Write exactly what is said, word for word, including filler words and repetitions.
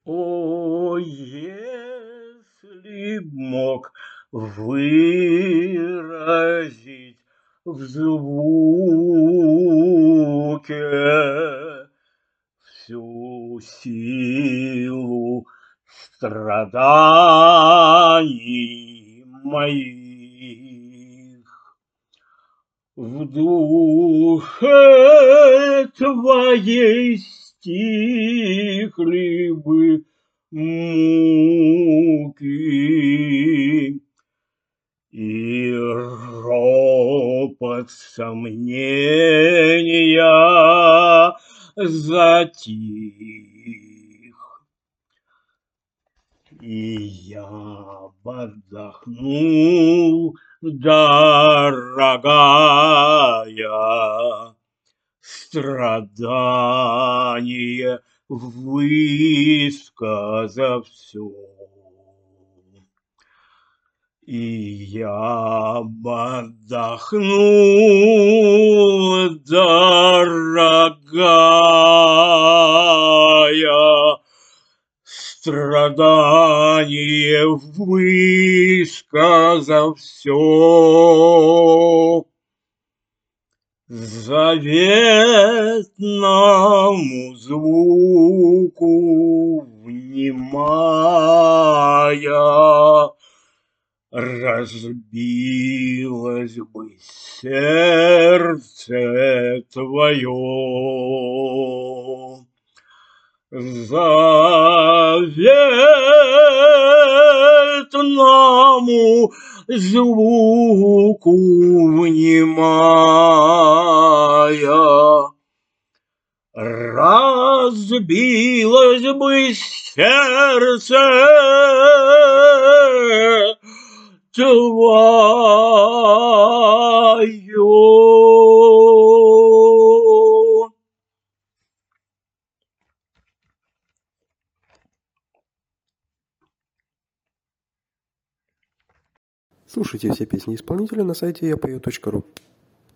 О, если б мог выразить в звуке всю силу страданий моих, в душе твоей стихли бы муки, и ропот сомнения затих, и я б отдохнул, дорогая, страдание высказав всё. И я б отдохнул, дорогая, страдание высказав всё, заветному звуку внимая. Разбилось бы сердце твое, заветному звуку внимая. Разбилось бы сердце твое. Слушайте все песни исполнителя на сайте я пою точка ру.